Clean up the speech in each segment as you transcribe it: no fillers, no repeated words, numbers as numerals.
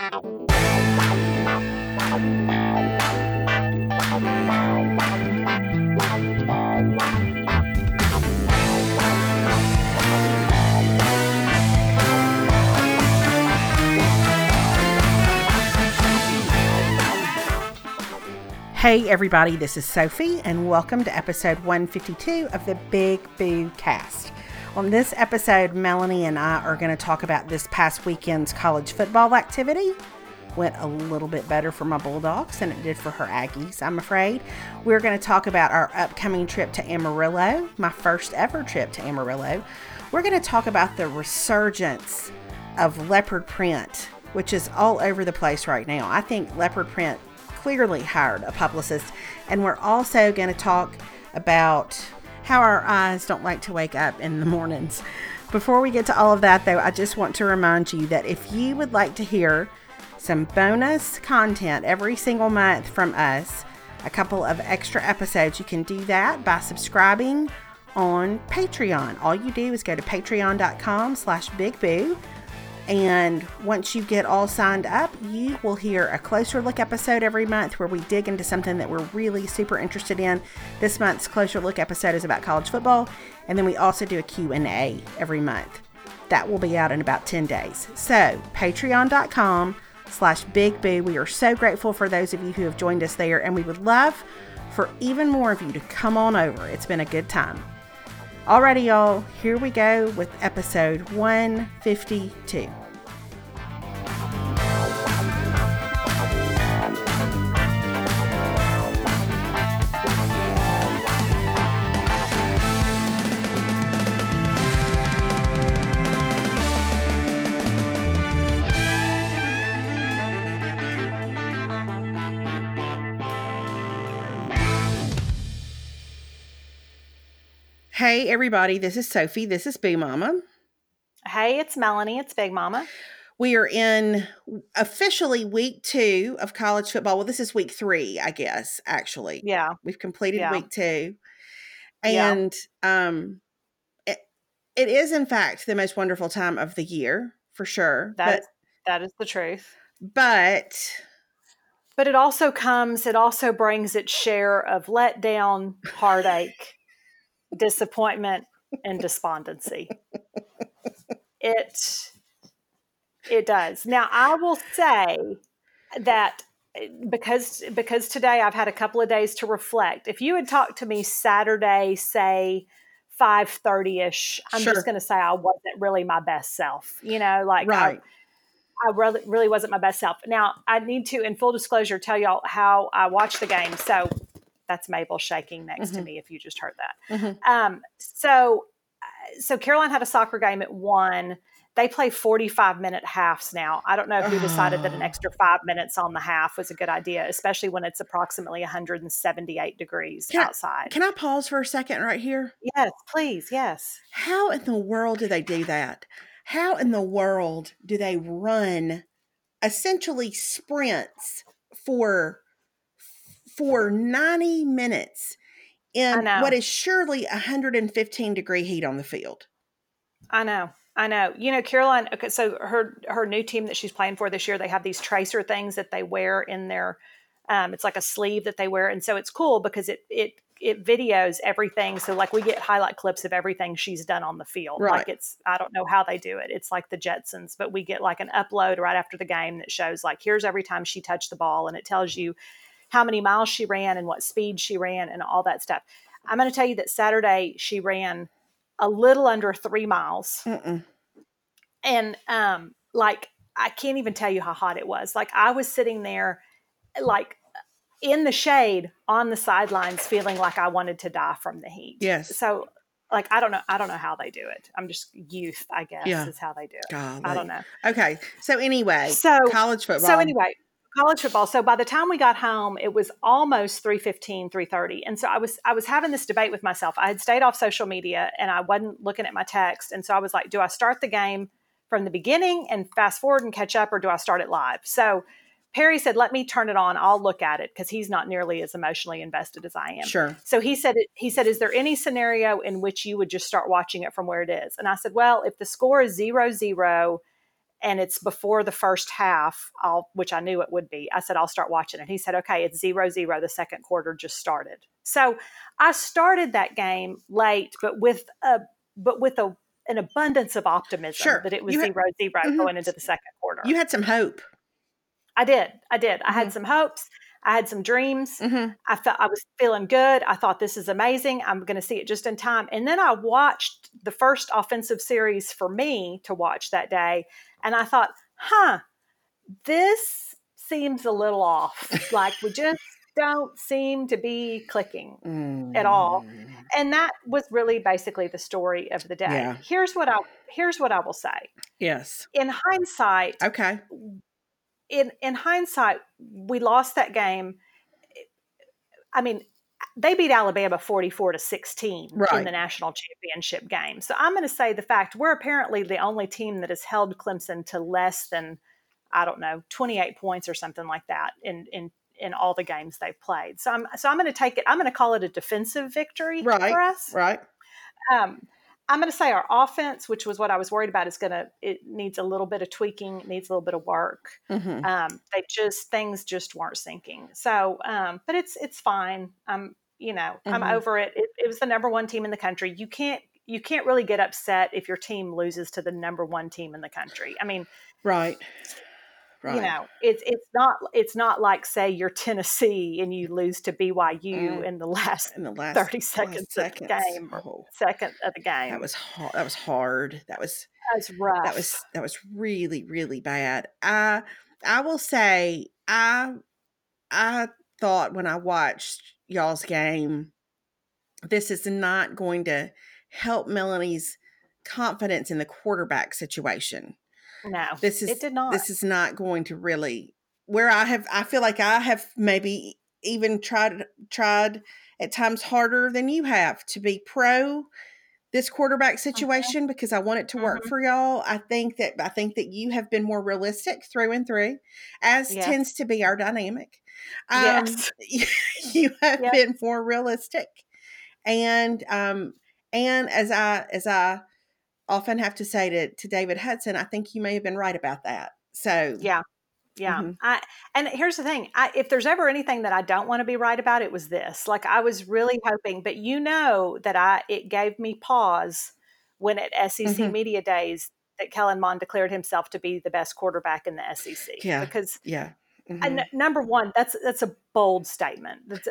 Hey everybody, this is Sophie, and welcome to episode 152 of the Big Boo Cast. On this episode, Melanie and I are going to talk about this past weekend's college football activity. Went a little bit better for my Bulldogs than it did for her Aggies, I'm afraid. We're going to talk about our upcoming trip to Amarillo, my first ever trip to Amarillo. We're going to talk about the resurgence of leopard print, which is all over the place right now. I think leopard print clearly hired a publicist, and we're also going to talk about how our eyes don't like to wake up in the mornings. Before we get to all of that, though, I just want to remind you that if you would like to hear some bonus content every single month from us, a couple of extra episodes, you can do that by subscribing on Patreon. All you do is go to patreon.com/bigboo. And once you get all signed up, you will hear a closer look episode every month where we dig into something that we're really super interested in. This month's closer look episode is about college football. And then we also do a Q&A every month. That will be out in about 10 days. So patreon.com/bigboo. We are so grateful for those of you who have joined us there. And we would love for even more of you to come on over. It's been a good time. Alrighty, y'all, here we go with episode 152. Hey everybody, this is Sophie. This is Boo Mama. Hey, it's Melanie. It's Big Mama. We are in officially week 2 of college football. Well, this is week 3, I guess, actually. Yeah. We've completed week 2. Yeah. And it is, in fact, the most wonderful time of the year, for sure. That is the truth. But it also brings its share of letdown, heartache, disappointment, and despondency. It does. Now, I will say that because today I've had a couple of days to reflect. If you had talked to me Saturday, say 5:30ish, I'm just going to say I wasn't really my best self. Right. I really wasn't my best self. Now, I need to, in full disclosure, tell y'all how I watched the game. So that's Mabel shaking next to me if you just heard that. So Caroline had a soccer game at 1. They play 45-minute halves now. I don't know who decided that an extra 5 minutes on the half was a good idea, especially when it's approximately 178 degrees outside. Can I pause for a second right here? Yes, please. Yes. How in the world do they do that? How in the world do they run essentially sprints for 90 minutes in what is surely 115 degree heat on the field? I know. Caroline, okay, so her new team that she's playing for this year, they have these tracer things that they wear in their, it's like a sleeve that they wear. And so it's cool because it videos everything. So like we get highlight clips of everything she's done on the field. Right. Like I don't know how they do it. It's like the Jetsons, but we get like an upload right after the game that shows like, here's every time she touched the ball, and it tells you how many miles she ran and what speed she ran and all that stuff. I'm going to tell you that Saturday she ran a little under 3 miles. And like, I can't even tell you how hot it was. Like I was sitting there like in the shade on the sidelines feeling like I wanted to die from the heat. Yes. So like, I don't know how they do it. I'm just youth, I guess, is how they do it. Golly. I don't know. Okay. So anyway, college football. College football. So by the time we got home, it was almost 3:15, 3:30. And so I was having this debate with myself. I had stayed off social media and I wasn't looking at my text. And so I was like, do I start the game from the beginning and fast forward and catch up, or do I start it live? So Perry said, let me turn it on. I'll look at it, because he's not nearly as emotionally invested as I am. Sure. So he said, is there any scenario in which you would just start watching it from where it is? And I said, well, if the score is 0-0 and it's before the first half, which I knew it would be. I said, I'll start watching it. He said, okay, it's 0-0. The second quarter just started. So I started that game late, but with an abundance of optimism that it was 0-0 going into the second quarter. You had some hope. I did. I had some hopes. I had some dreams. I felt I was feeling good. I thought, this is amazing. I'm going to see it just in time. And then I watched the first offensive series for me to watch that day. And I thought, this seems a little off. Like, we just don't seem to be clicking at all. And that was really basically the story of the day. Yeah. Here's what I will say. Yes. In hindsight, okay. In hindsight, we lost that game. I mean, they beat Alabama 44-16 in the national championship game. So I'm going to say the fact we're apparently the only team that has held Clemson to less than, I don't know, 28 points or something like that in all the games they've played. So I'm going to take it. I'm going to call it a defensive victory for us. Right. I'm going to say our offense, which was what I was worried about, it needs a little bit of tweaking, it needs a little bit of work. Things just weren't syncing. So, but it's fine. I'm over it. It was the number one team in the country. You can't really get upset if your team loses to the number one team in the country. I mean, right. It's not like, say, you're Tennessee and you lose to BYU in the last 30 seconds of the game, or second of the game. That was hard. That was rough. That was really, really bad. I will say, I thought when I watched y'all's game, this is not going to help Melanie's confidence in the quarterback situation. No, it did not. This is not going to really, I feel like I have maybe even tried at times harder than you have to be pro this quarterback situation because I want it to work for y'all. I think that you have been more realistic through and through, as tends to be our dynamic. Yes. You have been more realistic. And as I often have to say to David Hudson, I think you may have been right about that. So yeah. And here's the thing: if there's ever anything that I don't want to be right about, it was this. Like, I was really hoping, but that it gave me pause when at SEC Media Days that Kellen Mond declared himself to be the best quarterback in the SEC. Yeah, because Mm-hmm. Number one, that's a bold statement. That's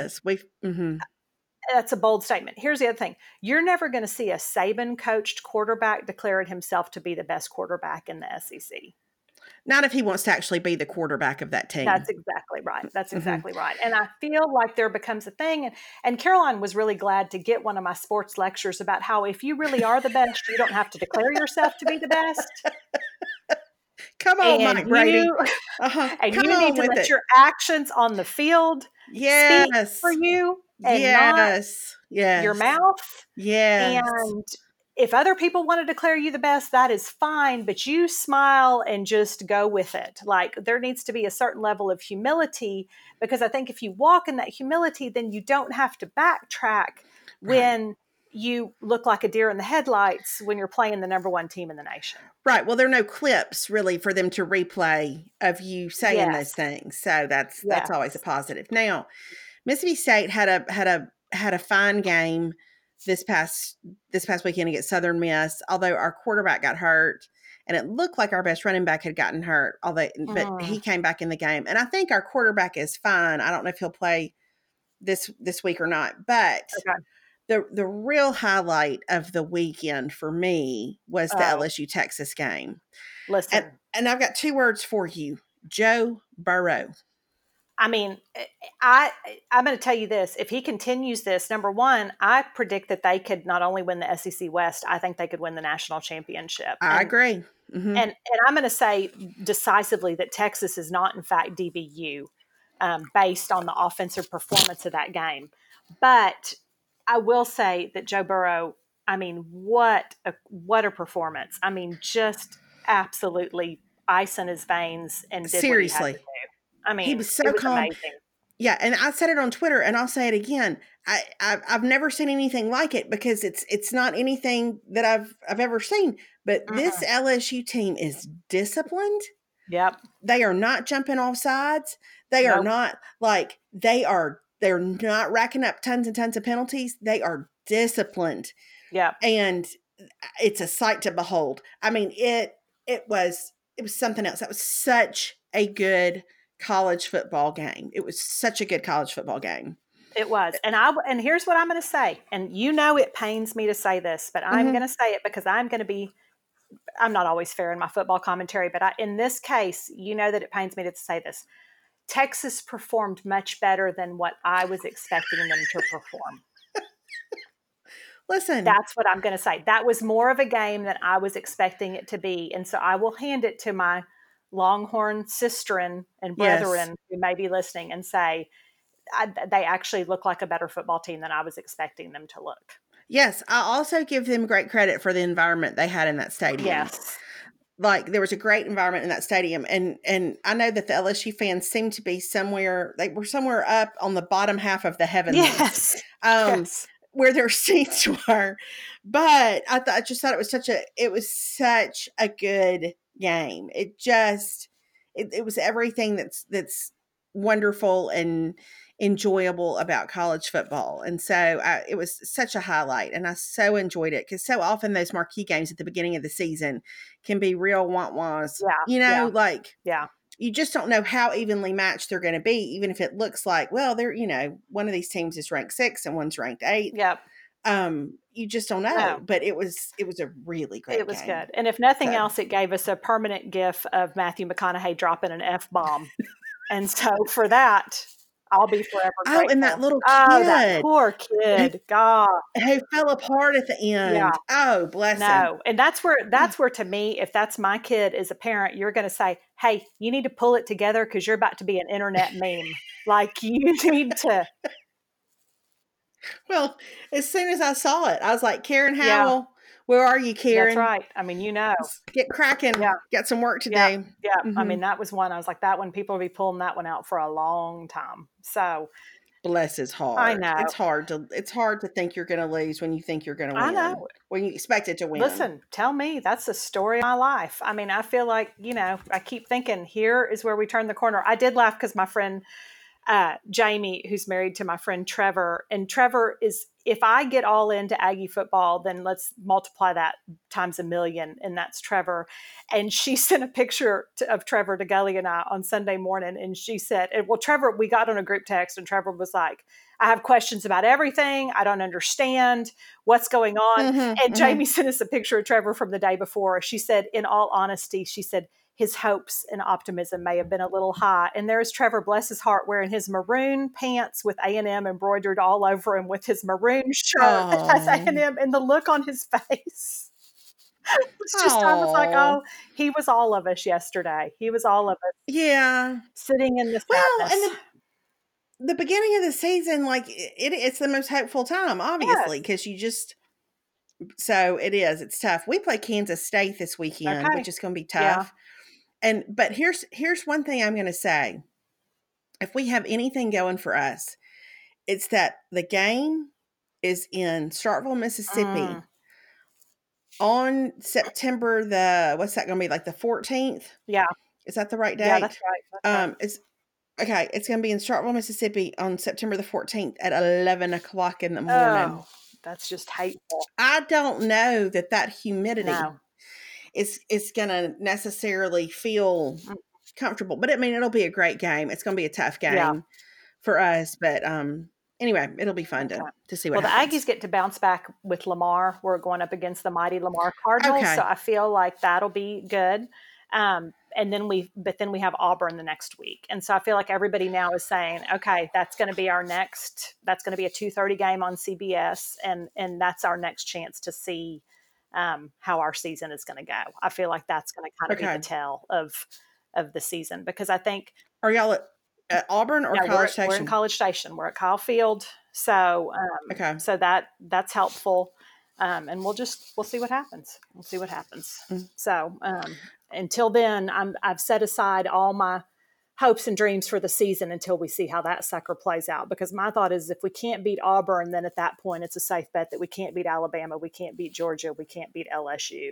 Not if he wants to actually be the quarterback of that team. That's exactly right. Right. And I feel like there becomes a thing. And Caroline was really glad to get one of my sports lectures about how if you really are the best, you don't have to declare yourself to be the best. Come on, Mike Brady. And you need to let your actions on the field speak for you and not your mouth. Yes. And if other people want to declare you the best, that is fine, but you smile and just go with it. Like, there needs to be a certain level of humility, because I think if you walk in that humility, then you don't have to backtrack when you look like a deer in the headlights when you're playing the number one team in the nation. Right. Well, there are no clips really for them to replay of you saying those things. So that's always a positive. Now, Mississippi State had a fine game this past weekend against Southern Miss, although our quarterback got hurt and it looked like our best running back had gotten hurt, but he came back in the game. And I think our quarterback is fine. I don't know if he'll play this week or not, but the real highlight of the weekend for me was the LSU Texas game. Listen. And I've got two words for you: Joe Burrow. I mean, I'm going to tell you this. If he continues this, number one, I predict that they could not only win the SEC West, I think they could win the national championship. I agree. Mm-hmm. And I'm going to say decisively that Texas is not, in fact, DBU, based on the offensive performance of that game. But I will say that Joe Burrow, I mean, what a performance. I mean, just absolutely ice in his veins and did seriously. What he had to do. I mean, he was so calm. Amazing. Yeah, and I said it on Twitter, and I'll say it again. I've never seen anything like it, because it's not anything that I've ever seen. But this LSU team is disciplined. Yep. They are not jumping off sides. They are Nope. not they're not racking up tons and tons of penalties. They are disciplined. Yep. And it's a sight to behold. I mean, it was something else. That was such a good college football game. It was such a good college football game. It was. And here's what I'm going to say. And it pains me to say this, but I'm going to say it because I'm not always fair in my football commentary, but in this case, that it pains me to say this. Texas performed much better than what I was expecting them to perform. Listen. That's what I'm going to say. That was more of a game than I was expecting it to be. And so I will hand it to my Longhorn sisterin and brethren who may be listening and say, they actually look like a better football team than I was expecting them to look. Yes. I also give them great credit for the environment they had in that stadium. Yes. Like there was a great environment in that stadium. And I know that the LSU fans seem to be somewhere up on the bottom half of the heavens. Yes. Yes. Where their seats were. But I just thought it was such a good game. It was everything that's wonderful and enjoyable about college football. And so it was such a highlight, and I so enjoyed it because so often those marquee games at the beginning of the season can be real want-was. Yeah. You just don't know how evenly matched they're going to be, even if it looks like, well, they're, one of these teams is ranked 6 and one's ranked 8. Yep. You just don't know. No. But it was a really great game. It was good. And if nothing else, it gave us a permanent gif of Matthew McConaughey dropping an F-bomb. And so for that, I'll be forever grateful. Oh, and that little kid. Oh, that poor kid. God. Who fell apart at the end. Yeah. Oh, bless him. No. And that's where, to me, if that's my kid as a parent, you're going to say, hey, you need to pull it together because you're about to be an internet meme. Like, you need to. Well, as soon as I saw it, I was like, Karen Howell, where are you, Karen? That's right. I mean, Get cracking. Yeah. Got some work to do. Yeah. Mm-hmm. I mean, that was one. I was like, that one, people will be pulling that one out for a long time. So. Bless his heart. I know. It's hard to think you're going to lose when you think you're going to win. I know. When you expect it to win. Listen, tell me, that's the story of my life. I mean, I feel like, I keep thinking here is where we turn the corner. I did laugh because my friend, Jamie, who's married to my friend Trevor, and Trevor is, if I get all into Aggie football, then let's multiply that times 1,000,000, and that's Trevor. And she sent a picture of Trevor to Gully and I on Sunday morning, and she said, well, Trevor, we got on a group text, and Trevor was like, I have questions about everything. I don't understand what's going on. And Jamie sent us a picture of Trevor from the day before. She said, in all honesty, his hopes and optimism may have been a little high. And there's Trevor, bless his heart, wearing his maroon pants with A&M embroidered all over him with his maroon shirt that has A&M, and the look on his face. I was like, oh, he was all of us yesterday. He was all of us. Yeah. Sitting in the sadness. Well, and the beginning of the season, like it's the most hopeful time, obviously, because so it is. It's tough. We play Kansas State this weekend, which is going to be tough. Yeah. But here's one thing I'm going to say. If we have anything going for us, it's that the game is in Starkville, Mississippi on September what's that going to be, like the 14th? Yeah. Is that the right date? Yeah, that's right. It's going to be in Starkville, Mississippi on September the 14th at 11 o'clock in the morning. Oh, that's just hateful. I don't know that humidity is going to necessarily feel comfortable. But, I mean, it'll be a great game. It's going to be a tough game for us. But, anyway, it'll be fun to see what happens. The Aggies get to bounce back with Lamar. We're going up against the mighty Lamar Cardinals. Okay. So I feel like that'll be good. And then we have Auburn the next week. And so I feel like everybody now is saying, okay, that's going to be that's going to be a 2:30 game on CBS. And that's our next chance to see, how our season is going to go. I feel like that's going to kind of be the tell of the season, because I think. Are y'all at Auburn or College Station? We're in College Station. We're at Kyle Field. So, so that's helpful. And we'll see what happens. So, until then, I've set aside all my hopes and dreams for the season until we see how that sucker plays out. Because my thought is, if we can't beat Auburn, then at that point it's a safe bet that we can't beat Alabama, we can't beat Georgia, we can't beat LSU.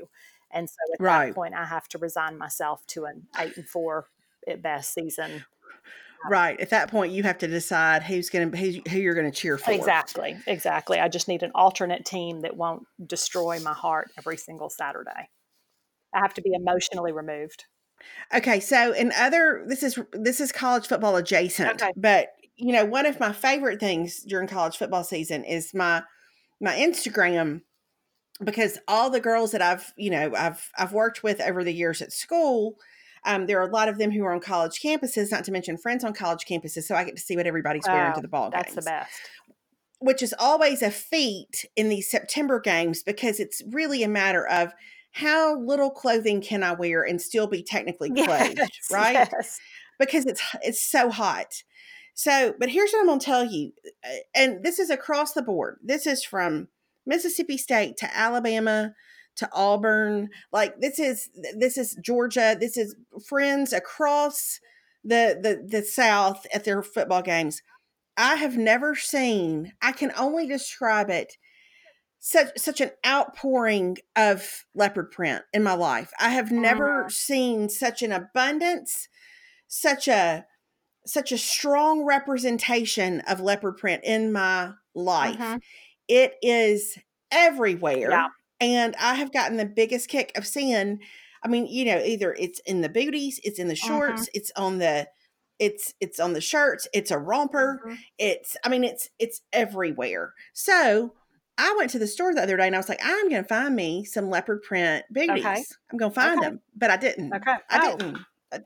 And so at that Right. point, I have to resign myself to an 8-4 at best season. Right. At that point, you have to decide who you're gonna cheer for. Exactly, exactly. I just need an alternate team that won't destroy my heart every single Saturday. I have to be emotionally removed. Okay, so this is college football adjacent, Okay. but one of my favorite things during college football season is my Instagram, because all the girls that I've worked with over the years at school, there are a lot of them who are on college campuses, not to mention friends on college campuses, so I get to see what everybody's wearing to Oh, the ball that's the games, best. which is always a feat in these September games because it's really a matter of how little clothing can I wear and still be technically clothed, Yes, right? yes. Because it's so hot. So, but here's what I'm going to tell you, and this is across the board. This is from Mississippi State to Alabama to Auburn. Like this is Georgia. This is friends across the South at their football games. I have never seen. I can only describe it, such an outpouring of leopard print in my life. I have never Mhm, seen such an abundance, such a strong representation of leopard print in my life. mhm. It is Yeah. everywhere. And I have gotten the biggest kick of seeing, I mean, either it's in the booties, it's in the Mhm, shorts, it's on the shirts, it's a romper, mhm. it's everywhere. So I went to the store the other day and I was like, I'm gonna find me some leopard print Okay, booties. I'm gonna find okay, them. But I didn't. okay. I Oh, didn't.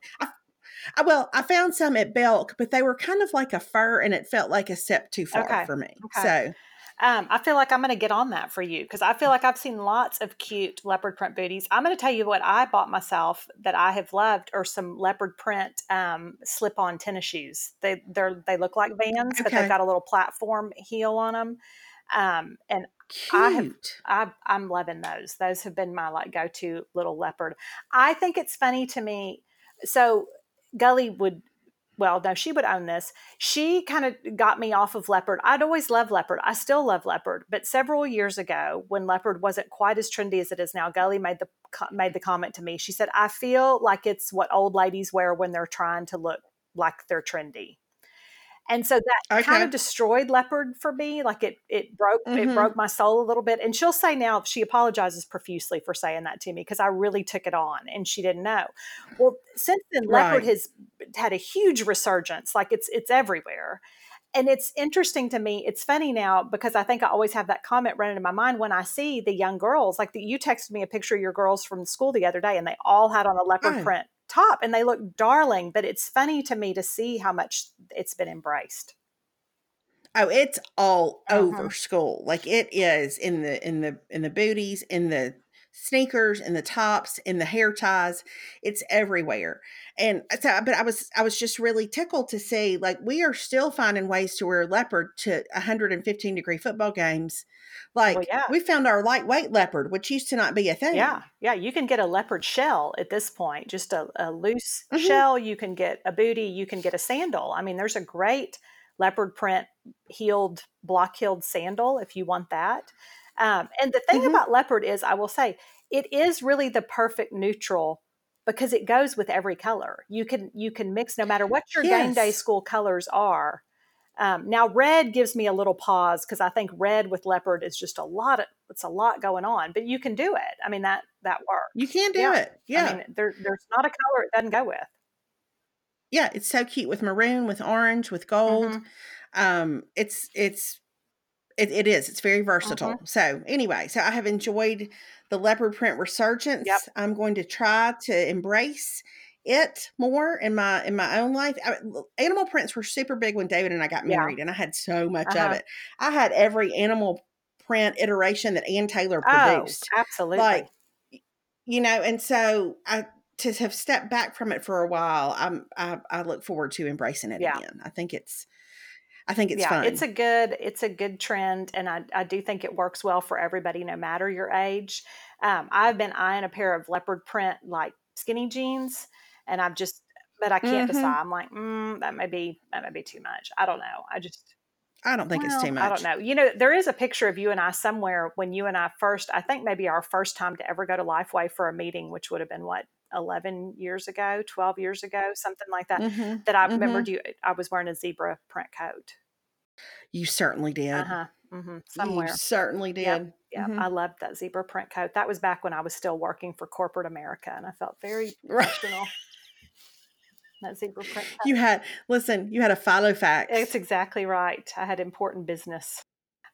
I found some at Belk, but they were kind of like a fur, and it felt like a step too far okay, for me. okay. So, I feel like I'm gonna get on that for you because I feel like I've seen lots of cute leopard print booties. I'm gonna tell you what I bought myself that I have loved are some leopard print slip-on tennis shoes. They look like Vans, but they've okay, got a little platform heel on them. And I have cute. I'm loving those. Those have been my like go-to little leopard. I think it's funny to me. So Gully would well, no, she would own this. She kind of got me off of leopard. I'd always loved leopard. I still love leopard, but several years ago, when leopard wasn't quite as trendy as it is now, Gully made the comment to me. She said, "I feel like it's what old ladies wear when they're trying to look like they're trendy." And so that kind of Okay. destroyed leopard for me. Like it broke Mhm. my soul a little bit. And she'll say now she apologizes profusely for saying that to me because I really took it on and she didn't know. Well, since then leopard Right. has had a huge resurgence. Like it's everywhere. And it's interesting to me. It's funny now because I think I always have that comment running in my mind when I see the young girls. Like you texted me a picture of your girls from school the other day, and they all had on a leopard Oh. print top, and they look darling. But it's funny to me to see how much it's been embraced. Oh, it's all over Mhm. school. Like it is in the booties, in the sneakers, in the tops, in the hair ties. It's everywhere. And so, but I was just really tickled to see, like, we are still finding ways to wear leopard to 115-degree football games. Well, Like, yeah, we found our lightweight leopard, which used to not be a yeah, thing. yeah. You can get a leopard shell at this point, just a loose Hmm. shell. You can get a booty. You can get a sandal. I mean, there's a great leopard print heeled, block heeled sandal if you want that. And the thing Hmm. about leopard is, I will say, it is really the perfect neutral because it goes with every color. You can mix no matter what your game day Yes. school colors are. Now, red gives me a little pause because I think red with leopard is just it's a lot going on, but you can do it. I mean, that You works. can do Yeah. it. I Yeah. mean, there's not a color it doesn't go with. Yeah. It's so cute with maroon, with orange, with gold. Hmm. It is. It's very Hmm. versatile. So anyway, so I have enjoyed the leopard print Yep. resurgence. I'm going to try to embrace it more in my own life. Animal prints were super big when David and I got Yeah. married, and I had so much of Uh-huh. it. I had every animal print iteration that Ann Taylor Oh, produced. Like, absolutely. and so I to have stepped back from it for a while, I look forward to embracing it Yeah. again. I think it's Yeah, fun. it's a good trend, and I do think it works well for everybody, no matter your age. I've been eyeing a pair of leopard print like skinny jeans, and but I can't Mhm. decide. I'm like, that may be too much. I don't know. I just I don't think it's too Well, I don't much. know. There is a picture of you and I somewhere when you and I first, I think maybe our first time to ever go to Lifeway for a meeting, which would have been what, 11 years ago, 12 years ago, something like that, Mhm. that I remembered Mhm. I was wearing a zebra print coat. You certainly did. Uh-huh. You Somewhere. certainly Yep. did. Yep. I Mhm. loved that zebra print coat. That was back when I was still working for corporate America and I felt very Right. professional. That zebra print You coat. had listen, you had a follow It's facts. exactly right. I had important business.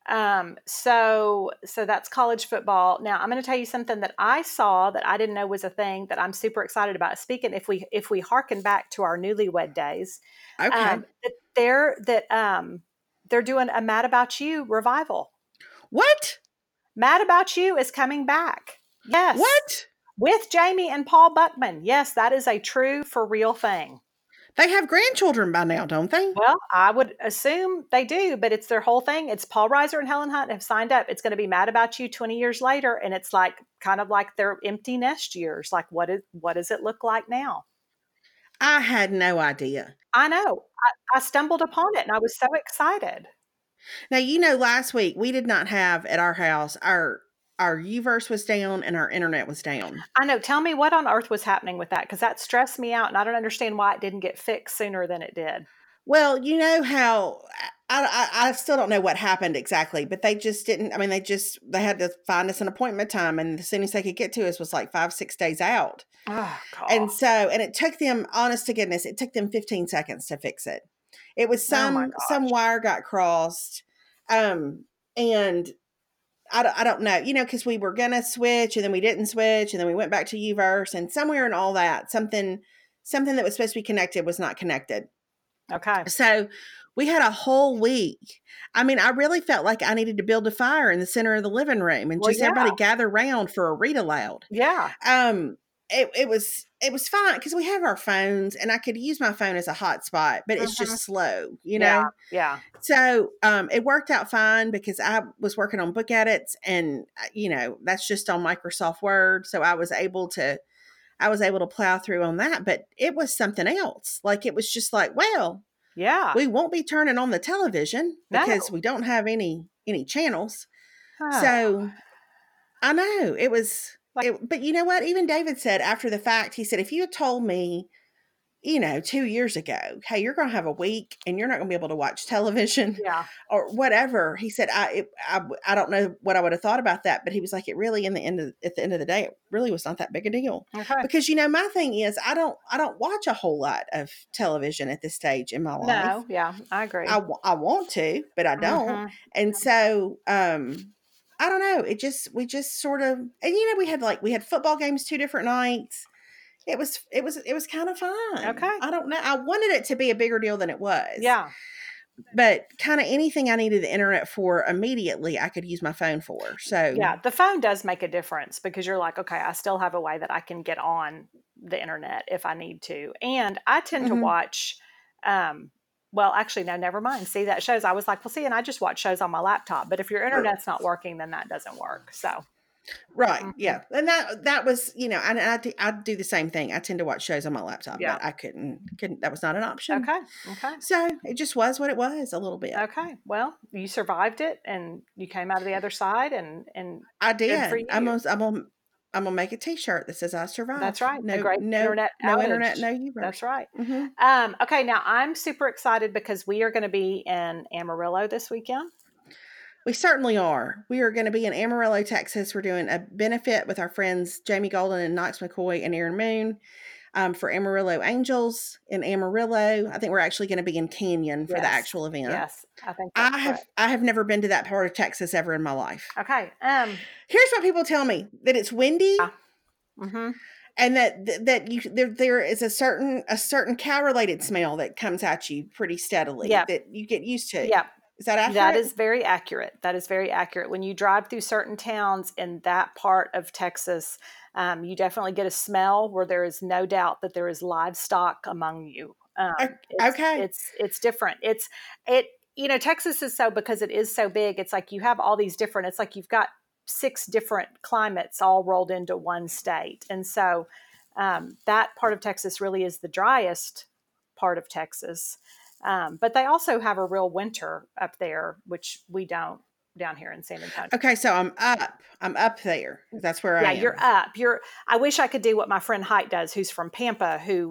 So that's college football. Now I'm going to tell you something that I saw that I didn't know was a thing that I'm super excited about. Speaking, if we harken back to our newlywed days, Okay. they're doing a Mad About You revival. What? Mad About You is coming back. Yes, What? with Jamie and Paul Buckman. Yes, that is a true for real thing. They have grandchildren by now, don't they? Well, I would assume they do, but it's their whole thing. It's Paul Reiser and Helen Hunt have signed up. It's going to be Mad About You 20 years later, and it's like kind of like their empty nest years. Like, what does it look like now? I had no idea. I know. I stumbled upon it, and I was so excited. Now, last week we did not have at our house our Uverse was down and our internet was down. I know. Tell me what on earth was happening with that because that stressed me out, and I don't understand why it didn't get fixed sooner than it did. Well, you know how I still don't know what happened exactly, but they just didn't. I mean, they had to find us an appointment time, and the soonest they could get to us was like 5-6 days out. Oh God! And it took them, honest to goodness, it took them 15 seconds to fix it. It was Oh my some gosh! wire got crossed, and I don't know, because we were gonna switch and then we didn't switch and then we went back to Uverse and somewhere in all that something that was supposed to be connected was not connected. Okay. So we had a whole week. I mean, I really felt like I needed to build a fire in the center of the living room and Well, just everybody yeah, gather around for a read aloud. yeah, Um, it was fine because we have our phones and I could use my phone as a hotspot, but it's hmm just slow, yeah, yeah. So it worked out fine because I was working on book edits and that's just on Microsoft Word. So I was able to plow through on that, but it was something else. Like it was just like, well, Yeah. we won't be turning on the television No. because we don't have any channels. Oh, So I know it was like, it, but you know what? Even David said after the fact, he said, if you had told me 2 years ago, hey, you're going to have a week and you're not going to be able to watch television yeah. or whatever. He said, I don't know what I would have thought about that, but he was like, it really, at the end of the day, it really was not that big a deal Okay. because, my thing is, I don't watch a whole lot of television at this stage in my life. No, yeah, I agree. I want to, but I don't. Mhm. And so, I don't know. We just sort of, and we had football games 2 different nights. It was kind of fun. Okay. I don't know. I wanted it to be a bigger deal than it was, Yeah. but kind of anything I needed the internet for immediately, I could use my phone for. So, Yeah, the phone does make a difference because you're like, okay, I still have a way that I can get on the internet if I need to. And I tend to mhm. watch well, actually, no, never mind. See, that shows I was like, well, see, and I just watch shows on my laptop. But if your internet's not working, then that doesn't work. So, Right, mhm. yeah, and that was, and I do the same thing. I tend to watch shows on my laptop, Yeah. but I couldn't. That was not an option. Okay. Okay. So it just was what it was a little bit. Okay. Well, you survived it and you came out of the other side and I good for did. you. I'm gonna make a T-shirt that says I That's survived. right. A No, great no, internet no internet, outage. no Uverse. That's right. Hmm. Okay, now I'm super excited because we are going to be in Amarillo this weekend. We certainly are. We are going to be in Amarillo, Texas. We're doing a benefit with our friends Jamie Golden and Knox McCoy and Aaron Moon for Amarillo Angels in Amarillo. I think we're actually going to be in Canyon for the Yes. actual event. Yes, I think that's I have correct. I have never been to that part of Texas ever in my life. Okay. Here's what people tell me, that it's windy Yeah. Mhm. and that there is a certain cow related smell that comes at you pretty steadily Yep. that you get used to. Yep. Is that That accurate? is very accurate. That is very accurate. When you drive through certain towns in that part of Texas, you definitely get a smell where there is no doubt that there is livestock among you. It's Okay. it's it's different. It Texas is so because it is so big. It's like you have all these different. It's like you've got 6 different climates all rolled into one state, and so that part of Texas really is the driest part of Texas. But they also have a real winter up there, which we don't down here in San Antonio. Okay, so I'm up. I'm up there. That's where Yeah, I you're am. up. I wish I could do what my friend Height does, who's from Pampa, who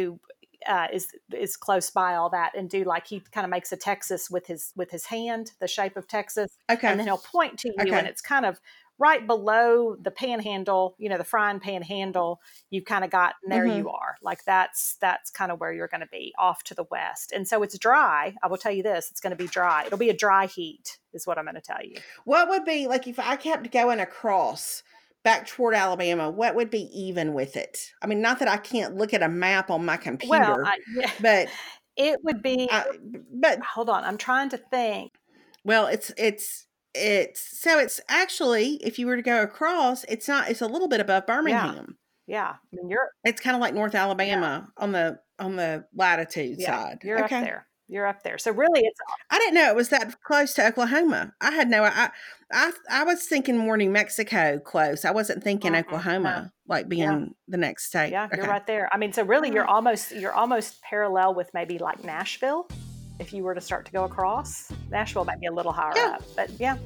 is close by all that, and do like he kind of makes a Texas with his hand, the shape of Texas, and Okay. then he'll point to you, and Okay. it's kind of right below the panhandle, the frying pan handle. You've kind of got, and there Mm-hmm. you are. Like that's kind of where you're going to be, off to the west, and so it's dry. I will tell you this: it's going to be dry. It'll be a dry heat, is what I'm going to tell you. What would be like if I kept going across back toward Alabama? What would be even with it? I mean, not that I can't look at a map on my Well, computer, yeah, but it would be. I, but Hold on, I'm trying to think. well, it's actually if you were to go across, it's not. It's a little bit above Yeah, Birmingham. yeah. I mean, you're It's kind of like North yeah, Alabama on the latitude yeah, side. you're up Okay. there. You're up there. So really, it's I didn't know it was that close to Oklahoma. I had no I was thinking more New Mexico close. I wasn't thinking no, Oklahoma like yeah, being the next state. yeah. You're Okay. right there. I mean, so really, All right. you're almost parallel with maybe like Nashville, if you were to start to go across. Nashville might be a little higher Yeah. up, but yeah.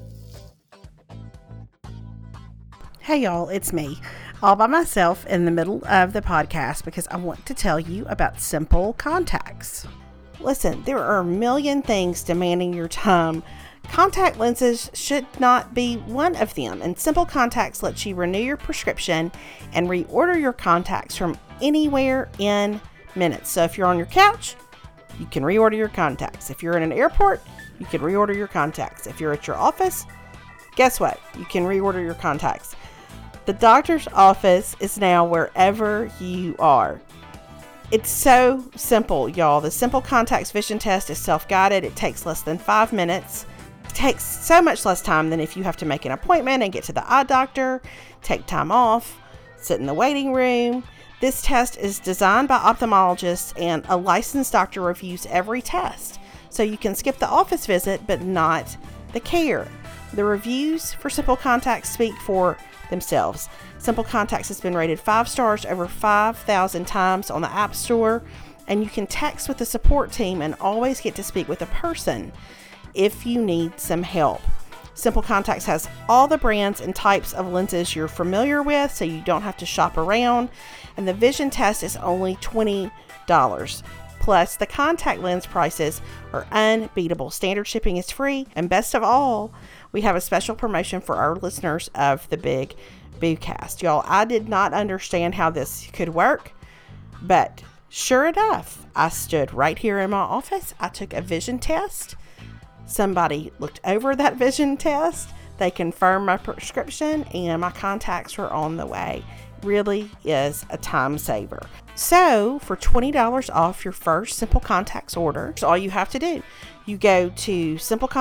Hey y'all, it's me, all by myself in the middle of the podcast because I want to tell you about Simple Contacts. Listen, there are a million things demanding your time. Contact lenses should not be one of them, and Simple Contacts lets you renew your prescription and reorder your contacts from anywhere in minutes. So if you're on your couch, you can reorder your contacts. If you're in an airport, you can reorder your contacts. If you're at your office, guess what? You can reorder your contacts. The doctor's office is now wherever you are. It's so simple, y'all. The Simple Contacts vision test is self-guided. It takes less than 5 minutes. It takes so much less time than if you have to make an appointment and get to the eye doctor, take time off, sit in the waiting room. This test is designed by ophthalmologists, and a licensed doctor reviews every test. So you can skip the office visit, but not the care. The reviews for Simple Contacts speak for themselves. Simple Contacts has been rated 5 stars over 5,000 times on the App Store, and you can text with the support team and always get to speak with a person if you need some help. Simple Contacts has all the brands and types of lenses you're familiar with, so you don't have to shop around, and the vision test is only $20. Plus, the contact lens prices are unbeatable. Standard shipping is free, and best of all, we have a special promotion for our listeners of the Big Boo Cast. Y'all, I did not understand how this could work, but sure enough, I stood right here in my office. I took a vision test. Somebody looked over that vision test. They confirmed my prescription, and my contacts were on the way. Really is a time saver. So for $20 off your first Simple Contacts order, all you have to do, you go to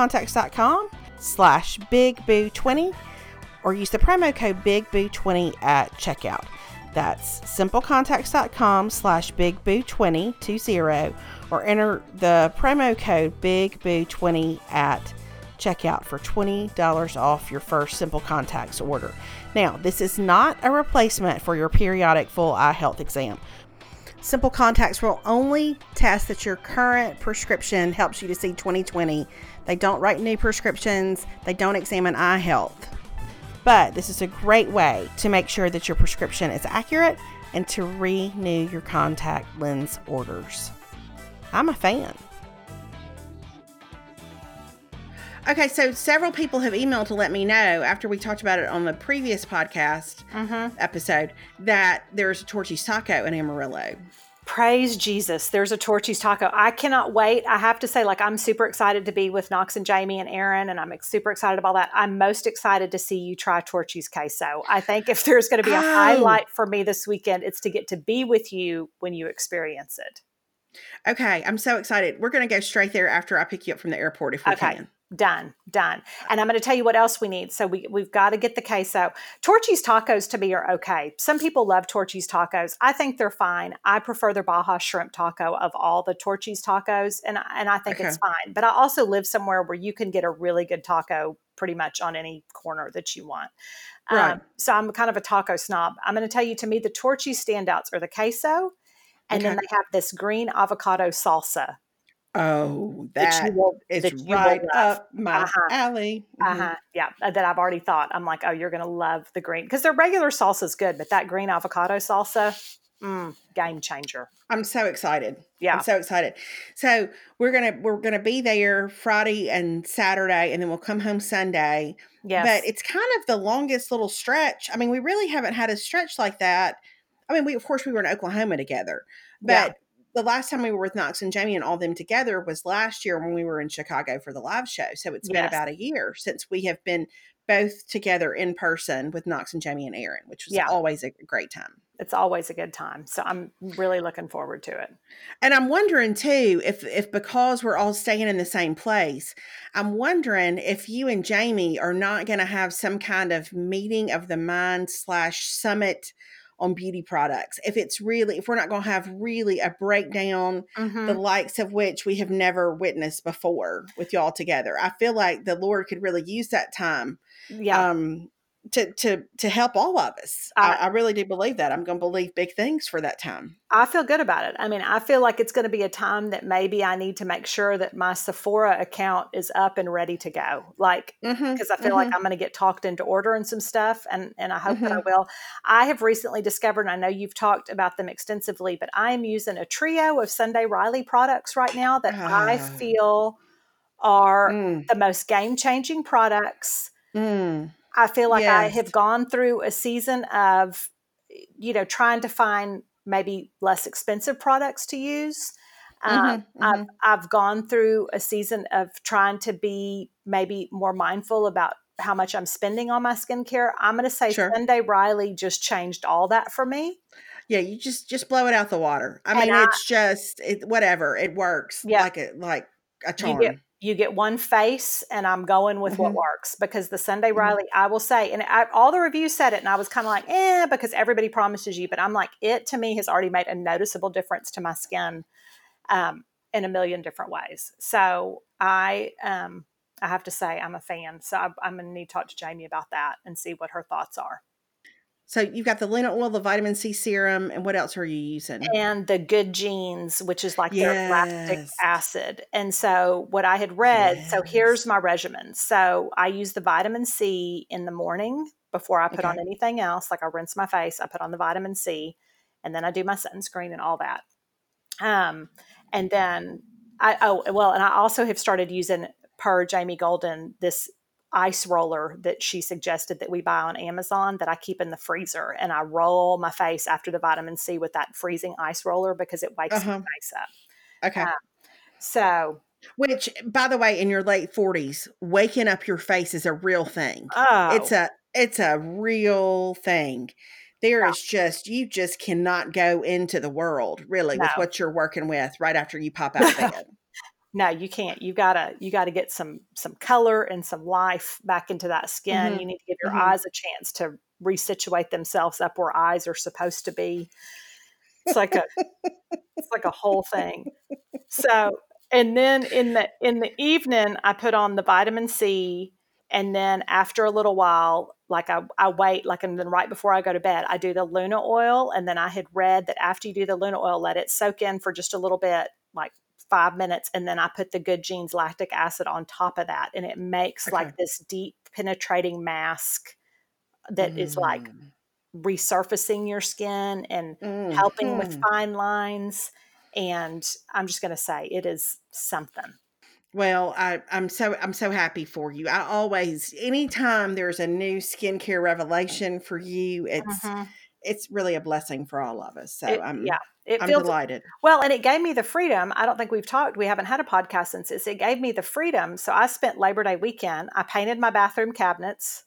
simplecontacts.com/BigBoo20 or use the promo code BigBoo20 at checkout. That's simplecontacts.com/BigBoo20 or enter the promo code BigBoo20 at checkout for $20 off your first Simple Contacts order. Now, this is not a replacement for your periodic full eye health exam. Simple Contacts will only test that your current prescription helps you to see 20/20. They don't write new prescriptions. They don't examine eye health. But this is a great way to make sure that your prescription is accurate and to renew your contact lens orders. I'm a fan. Okay, so several people have emailed to let me know after we talked about it on the previous podcast episode that there's a Torchy's Taco in Amarillo. Praise Jesus. There's a Torchy's Taco. I cannot wait. I have to say, like, I'm super excited to be with Knox and Jamie and Aaron, and I'm super excited about that. I'm most excited to see you try Torchy's Queso. I think if there's going to be a highlight for me this weekend, it's to get to be with you when you experience it. Okay, I'm so excited. We're going to go straight there after I pick you up from the airport if we can. Done. And I'm going to tell you what else we need. So we've got to get the queso. Torchy's tacos to me are okay. Some people love Torchy's tacos. I think they're fine. I prefer their Baja shrimp taco of all the Torchy's tacos, and I think it's fine. But I also live somewhere where you can get a really good taco pretty much on any corner that you want. Right. So I'm kind of a taco snob. I'm going to tell you, to me, the Torchy's standouts are the queso, and then they have this green avocado salsa. Oh, that you that will is that you will right love. up my Uh-huh. alley. Uh-huh. Yeah, that I've already thought. I'm like, "Oh, you're gonna love the green," because their regular salsa is good, but that green avocado salsa, game changer. I'm so excited. I'm Yeah. so excited. So we're gonna be there Friday and Saturday, and then we'll come home Sunday. But Yes. it's kind of the longest little stretch. I mean, we really haven't had a stretch like that. I mean, we of course we were in Oklahoma together, Yeah. but the last time we were with Knox and Jamie and all them together was last year when we were in Chicago for the live show. So it's been Yes. about a year since we have been both together in person with Knox and Jamie and Aaron, which was Yeah. always a great time. It's always a good time. So I'm really looking forward to it. And I'm wondering too if because we're all staying in the same place, I'm wondering if you and Jamie are not going to have some kind of meeting of the mind slash summit on beauty products. If we're not going to have really a breakdown, the Mhm. likes of which we have never witnessed before with y'all together. I feel like the Lord could really use that time Yeah. um, to help all of us. I really do believe that. I'm going to believe big things for that time. I feel good about it. I mean, I feel like it's going to be a time that maybe I need to make sure that my Sephora account is up and ready to go. Like, Mhm, because I feel like mhm, I'm going to get talked into ordering some stuff, and I hope that I mhm. will. I have recently discovered, and I know you've talked about them extensively, but I am using a trio of Sunday Riley products right now that I Ah, feel are mm, the most game changing products. mm. I feel like I Yes. have gone through a season of, trying to find maybe less expensive products to use. Mhm, I've mhm. I've gone through a season of trying to be maybe more mindful about how much I'm spending on my skincare. I'm going to say Sure. Sunday Riley just changed all that for me. Yeah, you just blow it out the water. I And mean, it's just whatever. It works yeah, like a you get charm. you get one face, and I'm going with what Mhm, works, because the Sunday mhm. Riley, I will say, and all the reviews said it, and I was kind of like, because everybody promises you, but I'm like, it to me has already made a noticeable difference to my skin, in a million different ways. So I have to say I'm a fan. So I'm going to need to talk to Jamie about that and see what her thoughts are. So you've got the Luna oil, the vitamin C serum, and what else are you using? And the Good Genes, which is like their lactic Yes. acid. And so what I had read, so here's Yes. my regimen. So I use the vitamin C in the morning before I put on Okay. anything else. Like I rinse my face, I put on the vitamin C, and then I do my sunscreen and all that. Um, and then and I also have started using, per Jamie Golden, this ice roller that she suggested that we buy on Amazon that I keep in the freezer, and I roll my face after the vitamin C with that freezing ice roller because it wakes my Uh-huh. face up. Okay. Um, so, Which, by the way, in your late 40s, waking up your face is a real thing. oh, It's a real thing. There yeah, is just you just cannot go into the world really with no. what you're working with right after you pop out of bed. No, you can't. You gotta get some color and some life back into that skin. You Mhm. need to give your Mhm. eyes a chance to resituate themselves up where eyes are supposed to be. It's like a it's like a whole thing. So, and then in the evening, I put on the vitamin C, and then after a little while, like I wait, like, and then right before I go to bed, I do the Luna oil, and then I had read that after you do the Luna oil, let it soak in for just a little bit, like 5 minutes, and then I put the Good Genes lactic acid on top of that, and it makes like Okay. this deep penetrating mask that is like Mm. resurfacing your skin and helping with Mhm. fine lines. And I'm just going to say it is something. Well, I'm so happy for you. I always anytime there's a new skincare revelation for you, Mhm. it's really a blessing for all of us. So Yeah, it I'm feels delighted. well, and it gave me the freedom. I don't think we've talked. We haven't had a podcast since this. It gave me the freedom. So I spent Labor Day weekend. I painted my bathroom cabinets.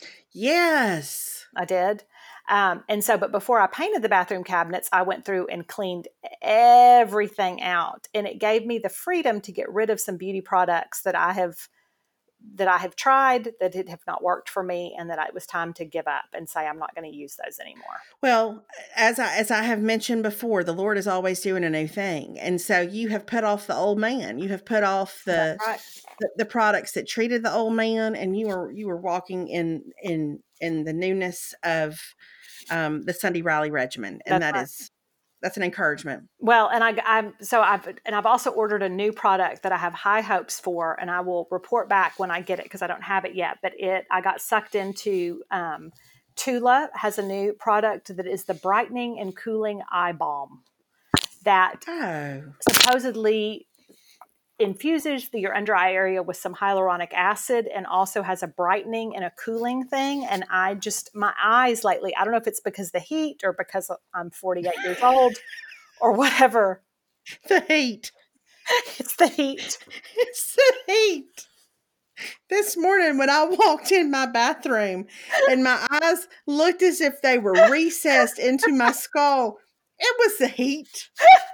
Yes. I did. And so, but before I painted the bathroom cabinets, I went through and cleaned everything out. And it gave me the freedom to get rid of some beauty products that I have tried that have not worked for me, and that it was time to give up and say I'm not going to use those anymore. Well, as I have mentioned before, the Lord is always doing a new thing. And so you have put off the old man. You have put off That's the right. the products that treated the old man, and you were walking in the newness of the Sunday Riley regimen, and That's that right. is an encouragement. Well, and I've also ordered a new product that I have high hopes for, and I will report back when I get it because I don't have it yet. But I got sucked into Tula has a new product that is the brightening and cooling eye balm that Oh, supposedly infuses your under eye area with some hyaluronic acid and also has a brightening and a cooling thing. And my eyes lately, I don't know if it's because of the heat or because I'm 48 years old or whatever. the heat. It's the heat. It's the heat. This morning when I walked in my bathroom and my eyes looked as if they were recessed into my skull, it was the heat.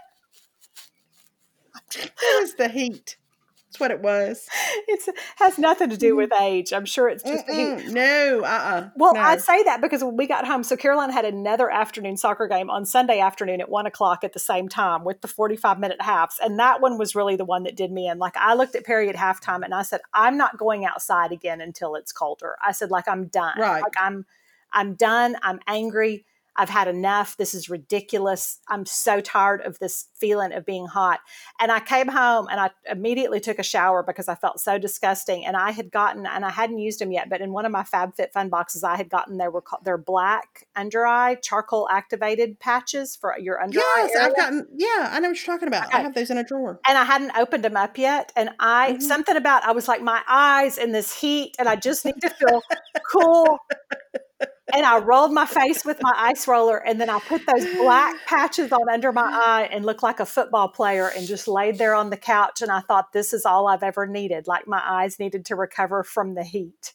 It was the heat. That's what it was. It has nothing to do with age. I'm sure it's just the heat. No, Well, no. I say that because when we got home, so Caroline had another afternoon soccer game on Sunday afternoon at 1:00 at the same time with the 45-minute halves. And that one was really the one that did me in. Like I looked at Perry at halftime and I said, I'm not going outside again until it's colder. I said, like, I'm done. Right. Like I'm done. I'm angry. I've had enough. This is ridiculous. I'm so tired of this feeling of being hot. And I came home and I immediately took a shower because I felt so disgusting. And I hadn't used them yet, but in one of my FabFitFun boxes, I had gotten, they're black under eye charcoal activated patches for your under eye area. I know what you're talking about. Okay. I have those in a drawer. And I hadn't opened them up yet. And I was like, my eyes in this heat and I just need to feel cool. And I rolled my face with my ice roller, and then I put those black patches on under my eye and looked like a football player and just laid there on the couch. And I thought, this is all I've ever needed. Like my eyes needed to recover from the heat.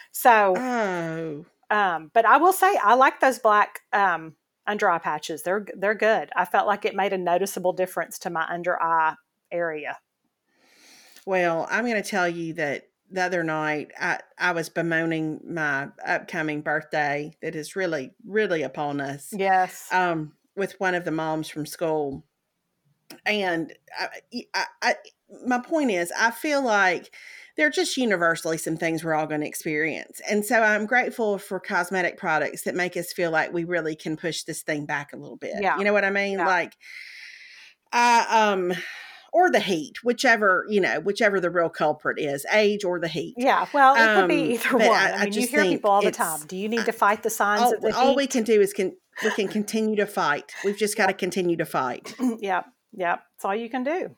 So, but I will say I like those black under eye patches. They're good. I felt like it made a noticeable difference to my under eye area. Well, I'm going to tell you that the other night, I was bemoaning my upcoming birthday that is really, really upon us. Yes. With one of the moms from school. And my point is, I feel like there are just universally some things we're all going to experience. And so I'm grateful for cosmetic products that make us feel like we really can push this thing back a little bit. Yeah. You know what I mean? Yeah. Like, or the heat, whichever the real culprit is, age or the heat. Yeah, well, it could be either one. I mean, you hear people all the time. Do you need to fight the signs of the heat? All we can do is we can continue to fight. We've just got to continue to fight. Yep. That's all you can do.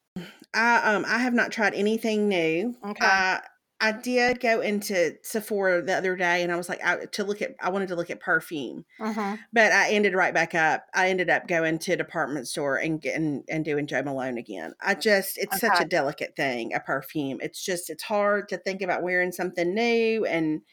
I have not tried anything new. Okay. I did go into Sephora the other day and I was like, I wanted to look at perfume, but I ended up going to a department store and doing Jo Malone again. It's such a delicate thing, a perfume. It's hard to think about wearing something new and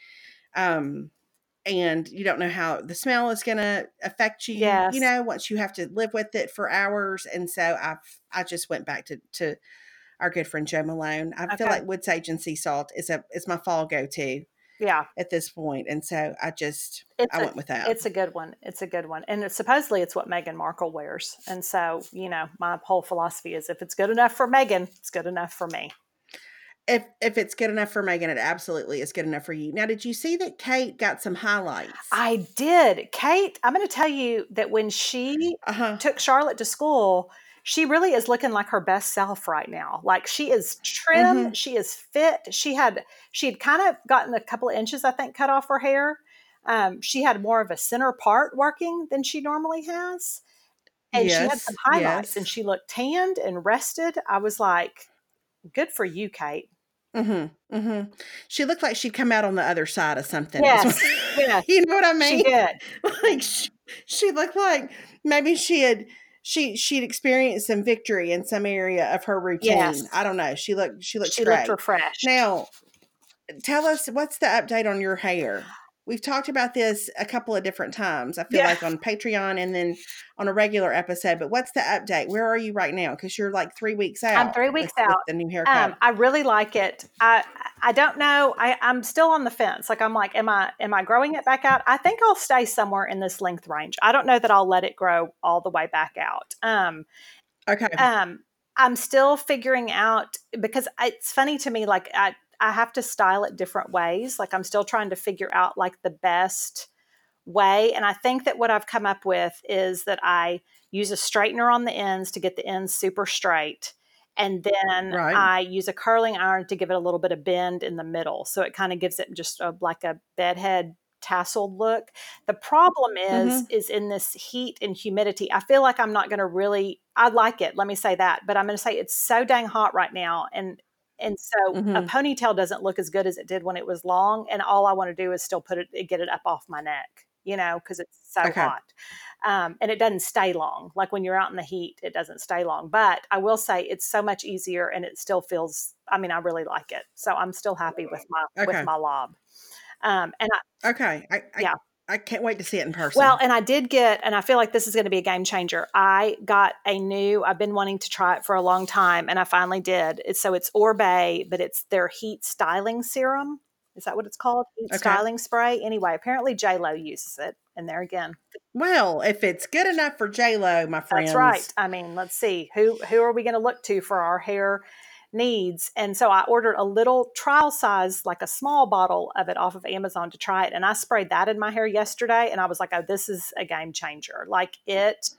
you don't know how the smell is going to affect you, yes. Once you have to live with it for hours. And so I just went back to our good friend Jo Malone. I feel like Woods Agency Salt is my fall go-to. Yeah. At this point. And so I went with that. It's a good one. And supposedly it's what Meghan Markle wears. And so, my whole philosophy is if it's good enough for Meghan, it's good enough for me. If it's good enough for Meghan, it absolutely is good enough for you. Now, did you see that Kate got some highlights? I did. Kate, I'm going to tell you that when she took Charlotte to school, she really is looking like her best self right now. Like she is trim, she is fit. She had kind of gotten a couple of inches, I think, cut off her hair. She had more of a center part working than she normally has. And she had some highlights and she looked tanned and rested. I was like, good for you, Kate. She looked like she'd come out on the other side of something. Yes. You know what I mean? She did. Like she looked like maybe she'd experienced some victory in some area of her routine. Yes. I don't know. She looked refreshed. Now, tell us, what's the update on your hair? We've talked about this a couple of different times. I feel like on Patreon and then on a regular episode. But what's the update? Where are you right now? Because you're like 3 weeks out. I'm 3 weeks out. With the new haircut. I really like it. I don't know. I'm still on the fence. Like I'm like, am I growing it back out? I think I'll stay somewhere in this length range. I don't know that I'll let it grow all the way back out. Okay. I'm still figuring out because it's funny to me. Like I have to style it different ways. Like I'm still trying to figure out like the best way. And I think that what I've come up with is that I use a straightener on the ends to get the ends super straight. And then Right. I use a curling iron to give it a little bit of bend in the middle. So it kind of gives it just like a bedhead tasseled look. The problem Mm-hmm. is in this heat and humidity. I feel like I'm not going to really, I like it. Let me say that, but I'm going to say it's so dang hot right now. And so a Mm-hmm. ponytail doesn't look as good as it did when it was long. And all I want to do is still get it up off my neck, because it's so Okay. hot. And it doesn't stay long. Like when you're out in the heat, it doesn't stay long. But I will say it's so much easier, and it still feels. I mean, I really like it. So I'm still happy with Okay. my lob. And Okay. yeah. I can't wait to see it in person. Well, and I did get, and I feel like this is going to be a game changer. I've been wanting to try it for a long time, and I finally did. It's Oribe, but it's their heat styling serum. Is that what it's called? Heat styling spray. Anyway, apparently J-Lo uses it. And there again. Well, if it's good enough for J-Lo, my friends. That's right. I mean, let's see. Who are we going to look to for our hair needs? And so I ordered a little trial size, like a small bottle of it off of Amazon to try it. And I sprayed that in my hair yesterday. And I was like, oh, this is a game changer. Like it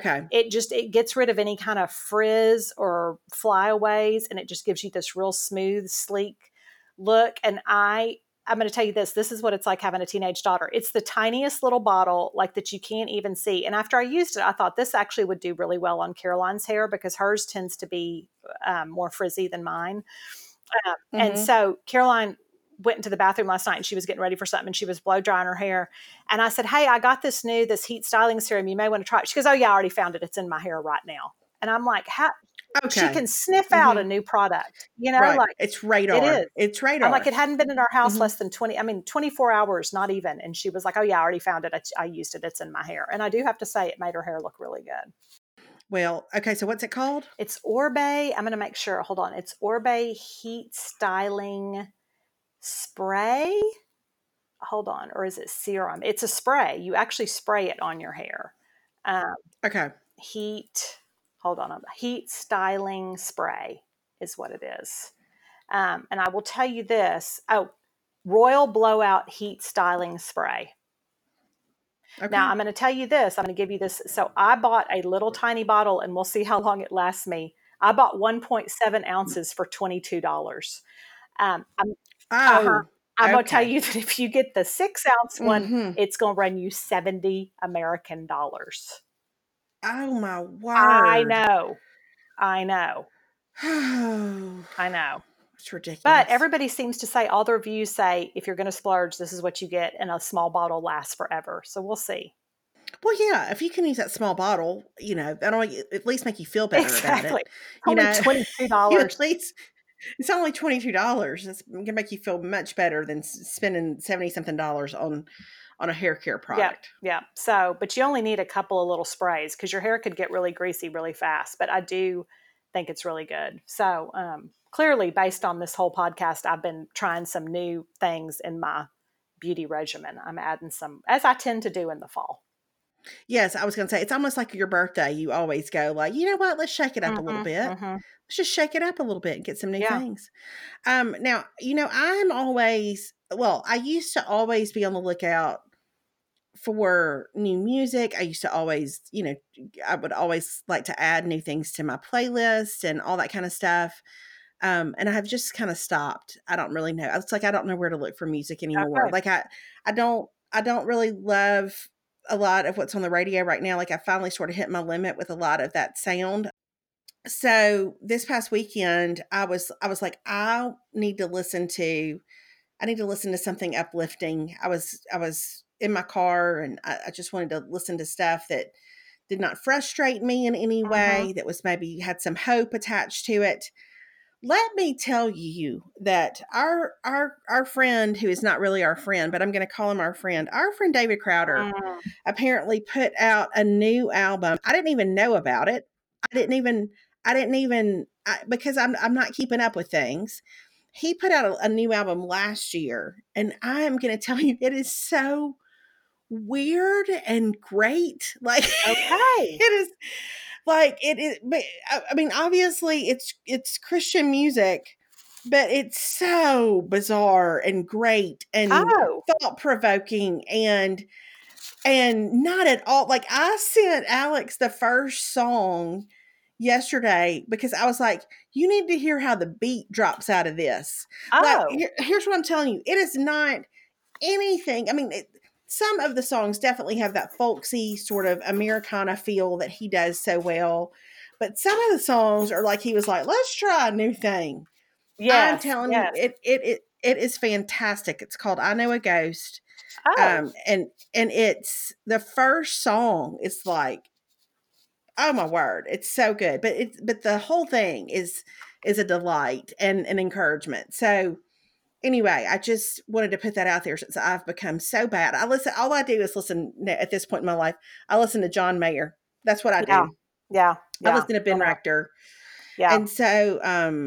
gets rid of any kind of frizz or flyaways. And it just gives you this real smooth, sleek look. And I'm going to tell you this is what it's like having a teenage daughter. It's the tiniest little bottle, like that you can't even see. And after I used it, I thought this actually would do really well on Caroline's hair because hers tends to be more frizzy than mine. And so Caroline went into the bathroom last night and she was getting ready for something and she was blow drying her hair. And I said, hey, I got this heat styling serum. You may want to try it. She goes, oh yeah, I already found it. It's in my hair right now. And I'm like, how? Okay. She can sniff out a new product, right. like it's radar. It is. It's radar. I'm like, it hadn't been in our house less than 24 hours, not even. And she was like, oh yeah, I already found it. I used it. It's in my hair. And I do have to say it made her hair look really good. Well, okay. So what's it called? It's Oribe. I'm going to make sure. Hold on. It's Oribe Heat Styling Spray. Hold on. Or is it serum? It's a spray. You actually spray it on your hair. Okay. Hold on. Heat Styling Spray is what it is. And I will tell you this. Oh, Royal Blowout Heat Styling Spray. Okay. Now, I'm going to tell you this. I'm going to give you this. So I bought a little tiny bottle, and we'll see how long it lasts me. I bought 1.7 ounces for $22. I'm going to tell you that if you get the 6-ounce one, it's going to run you $70 American dollars. Oh, my word. I know. I know. It's ridiculous. But everybody seems to say, all the reviews say, if you're going to splurge, this is what you get, and a small bottle lasts forever. So we'll see. Well, yeah, if you can use that small bottle, that'll at least make you feel better about it. Only $22. At least it's only $22. It's going to make you feel much better than spending $70-something on a hair care product. Yeah. So, but you only need a couple of little sprays because your hair could get really greasy really fast. But I do think it's really good. So, clearly, based on this whole podcast, I've been trying some new things in my beauty regimen. I'm adding some, as I tend to do in the fall. Yes, I was going to say, it's almost like your birthday. You always go like, you know what? Let's shake it up a little bit. Let's just shake it up a little bit and get some new things. Now, I used to always be on the lookout for new music. I used to always, I would always like to add new things to my playlist and all that kind of stuff. And I've just kind of stopped. I don't really know. It's like I don't know where to look for music anymore. Okay. Like I don't really love a lot of what's on the radio right now. Like I finally sort of hit my limit with a lot of that sound. So this past weekend, I was like, I need to listen to something uplifting. I was in my car and I just wanted to listen to stuff that did not frustrate me in any way, that was maybe had some hope attached to it. Let me tell you that our friend, who is not really our friend, but I'm going to call him our friend David Crowder, apparently put out a new album. I didn't even know about it. Because I'm not keeping up with things. He put out a new album last year, and I'm going to tell you, it is so weird and great. Like, it is. Like it is, but I mean, obviously it's Christian music, but it's so bizarre and great and thought provoking, and And not at all. Like, I sent Alex the first song yesterday because I was like, you need to hear how the beat drops out of this. Like, Oh, here's what I'm telling you. It is not anything. I mean, some of the songs definitely have that folksy sort of Americana feel that he does so well. But some of the songs are like he was like, let's try a new thing. I'm yes, telling you, yes. it is fantastic. It's called I Know a Ghost. Oh, And it's the first song. It's like, oh my word, it's so good. But the whole thing is a delight and an encouragement. So anyway, I just wanted to put that out there since I've become so bad. All I do is listen at this point in my life. I listen to John Mayer. That's what I yeah, do. yeah, I yeah. listen to I Ben know. Rector. Yeah. And so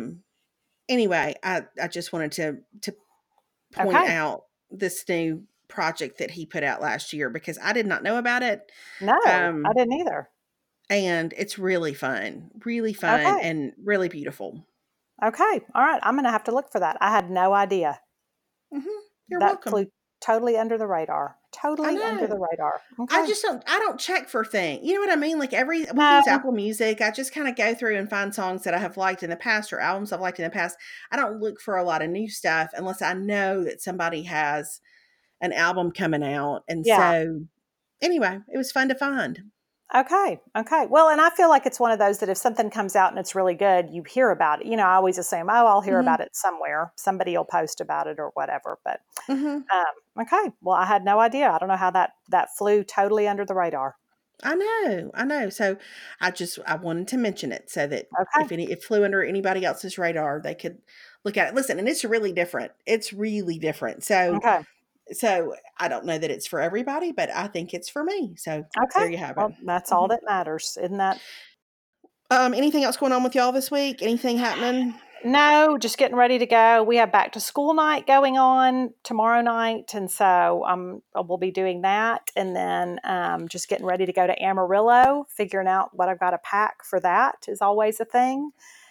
anyway, I just wanted to point Okay. out this new project that he put out last year because I did not know about it. No, I Um, didn't either. and it's really fun Okay. and really beautiful. Okay. All right. I'm going to have to look for that. I had no idea. You're That welcome. flew totally under the radar. I Totally under the know. radar. Okay. I don't check for things. You know what I mean? Like we use No. Apple Music. I just kind of go through and find songs that I have liked in the past or albums I've liked in the past. I don't look for a lot of new stuff unless I know that somebody has an album coming out. And Yeah. so anyway, it was fun to find. Okay. Okay. Well, and I feel like it's one of those that if something comes out and it's really good, you hear about it. I always assume, oh, I'll hear Mhm. about it somewhere. Somebody will post about it or whatever. But Mhm. okay. Well, I had no idea. I don't know how that flew totally under the radar. I know, I know. So I wanted to mention it so that Okay. if it flew under anybody else's radar, they could look at it. Listen, and it's really different. It's really different. Okay. So I don't know that it's for everybody, but I think it's for me. So there Okay. you have it. Well, that's all Mhm. that matters, isn't that? Anything else going on with y'all this week? Anything happening? No, just getting ready to go. We have back to school night going on tomorrow night, and so we'll be doing that, and then just getting ready to go to Amarillo. Figuring out what I've got to pack for that is always a thing.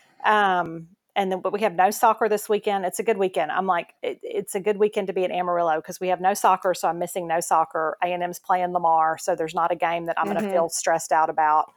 But we have no soccer this weekend. It's a good weekend. I'm like, it's a good weekend to be at Amarillo because we have no soccer, so I'm missing no soccer. A&M's playing Lamar, so there's not a game that I'm going to Mm-hmm. feel stressed out about.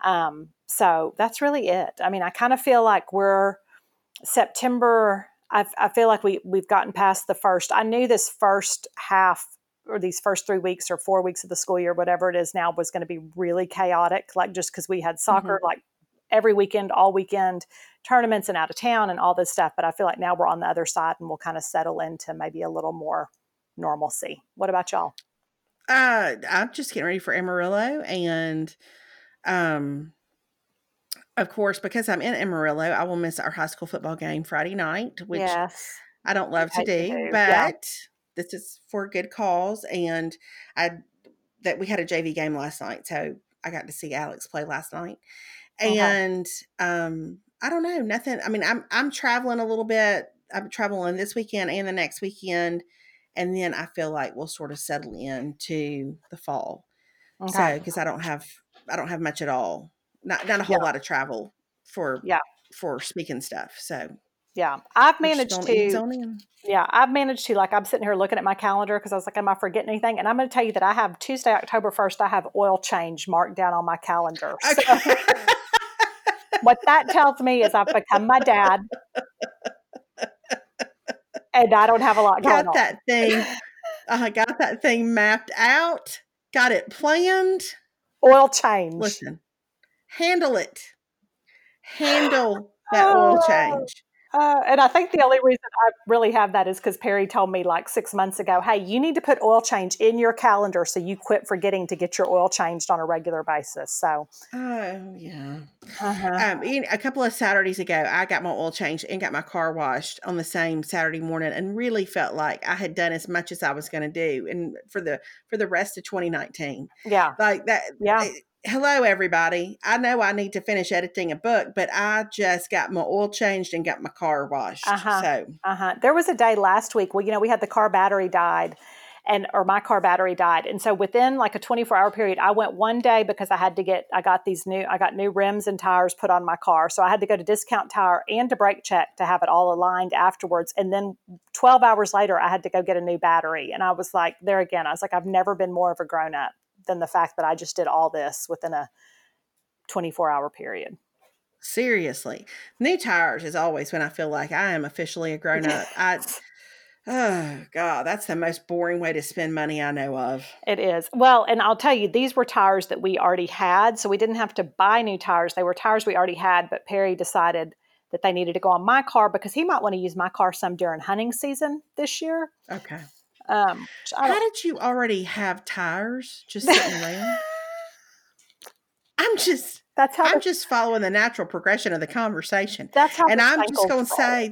So that's really it. I mean, I kind of feel like we're September. I feel like we've gotten past the first. I knew this first half or these first 3 weeks or 4 weeks of the school year, whatever it is now, was going to be really chaotic. Like just because we had Mm-hmm. soccer like every weekend, all weekend, tournaments and out of town and all this stuff. But I feel like now we're on the other side and we'll kind of settle into maybe a little more normalcy. What about y'all? I'm just getting ready for Amarillo, and um, of course, because I'm in Amarillo, I will miss our high school football game Friday night, which Yes, I don't you love to hate to do, do. Yeah. but this is for a good cause. And I that we had a JV game last night, so I got to see Alex play last night. Okay. And I don't know, nothing. I mean, I'm traveling a little bit. I'm traveling this weekend and the next weekend, and then I feel like we'll sort of settle into the fall. Okay. So because I don't have much at all, not a Yeah. whole lot of travel for Yeah. speaking stuff. So Yeah. I've we're just managed gonna ease to on in. Yeah, I've managed to like I'm sitting here looking at my calendar because I was like, am I forgetting anything? And I'm going to tell you that I have Tuesday, October 1st, I have oil change marked down on my calendar. So Okay. what that tells me is I've become my dad and I don't have a lot going got on. that thing. Got that thing mapped out. Got it planned. Oil change. Listen, handle it. Handle that oil Oh, change. and I think the only reason I really have that is because Perry told me like 6 months ago, hey, you need to put oil change in your calendar so you quit forgetting to get your oil changed on a regular basis. So, Oh yeah. uh-huh. A couple of Saturdays ago, I got my oil changed and got my car washed on the same Saturday morning, and really felt like I had done as much as I was going to do, and for the rest of 2019, Yeah. like that. Yeah. Hello, everybody. I know I need to finish editing a book, but I just got my oil changed and got my car washed. Uh-huh. So, Uh-huh. There was a day last week, well, we had the car battery died or my car battery died. And so within like a 24-hour period, I went one day because I got new rims and tires put on my car. So I had to go to Discount Tire and to Brake Check to have it all aligned afterwards. And then 12 hours later, I had to go get a new battery. And I was like, there again, I was like, I've never been more of a grown up than the fact that I just did all this within a 24-hour period. Seriously. New tires is always when I feel like I am officially a grown up. Oh, God, that's the most boring way to spend money I know of. It is. Well, and I'll tell you, these were tires that we already had. So we didn't have to buy new tires. They were tires we already had. But Perry decided that they needed to go on my car because he might want to use my car some during hunting season this year. Okay. How did you already have tires just sitting around? I'm just following the natural progression of the conversation. That's how. And I'm just going to say,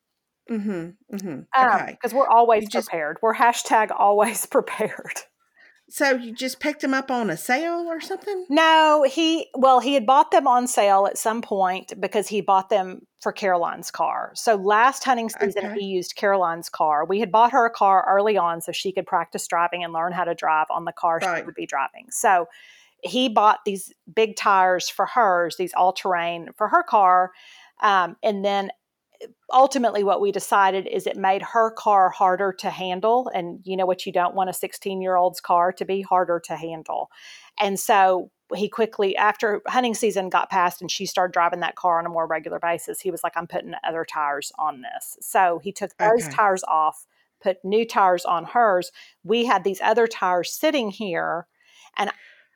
okay, because we're always prepared. We're #always prepared. So you just picked them up on a sale or something? No, he had bought them on sale at some point because he bought them for Caroline's car. So last hunting season, he used Caroline's car. We had bought her a car early on so she could practice driving and learn how to drive on the car she would be driving. So he bought these big tires for hers, these all-terrain for her car. And then ultimately what we decided is it made her car harder to handle. And you know what, you don't want a 16-year-old's car to be harder to handle. And so he quickly, after hunting season got past and she started driving that car on a more regular basis, he was like, I'm putting other tires on this. So he took those tires off, put new tires on hers. We had these other tires sitting here. And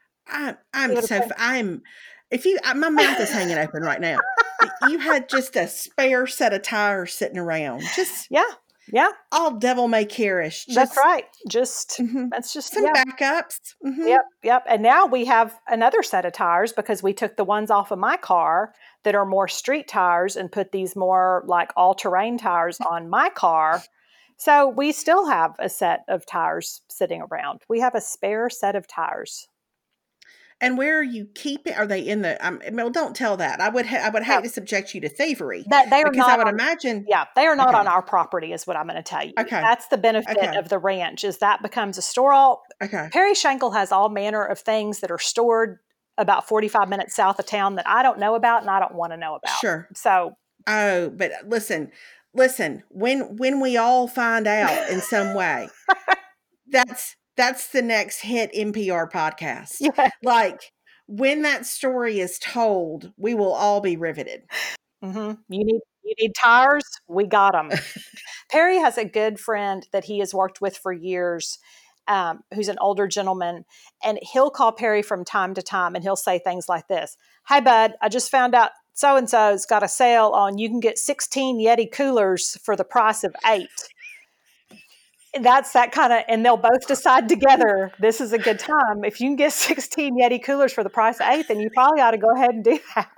my mouth is hanging open right now. You had just a spare set of tires sitting around. Just yeah. All devil may care-ish. That's right. That's just some backups. Mm-hmm. Yep. And now we have another set of tires because we took the ones off of my car that are more street tires and put these more like all-terrain tires on my car. So we still have a set of tires sitting around. We have a spare set of tires. And where are you keeping? Are they in the? Well, don't tell that. I would hate to subject you to thievery. They are because not. I would imagine. Yeah, they are not on our property, is what I'm going to tell you. Okay, that's the benefit of the ranch. Is that becomes a store. Okay. Perry Schenkel has all manner of things that are stored about 45 minutes south of town that I don't know about and I don't want to know about. Sure. So. Oh, but listen. When we all find out in some way, that's the next hit NPR podcast. Yeah. Like when that story is told, we will all be riveted. Mm-hmm. You need tires. We got them. Perry has a good friend that he has worked with for years, who's an older gentleman, and he'll call Perry from time to time and he'll say things like this. Hey, bud, I just found out so-and-so's got a sale on, you can get 16 Yeti coolers for the price of 8. That's that kind of, and they'll both decide together, this is a good time. If you can get 16 Yeti coolers for the price of 8, then you probably ought to go ahead and do that.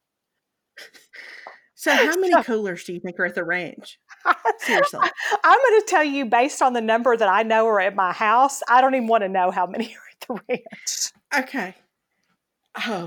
So how many coolers do you think are at the ranch? Seriously. I'm going to tell you based on the number that I know are at my house. I don't even want to know how many are at the ranch. Okay. Oh.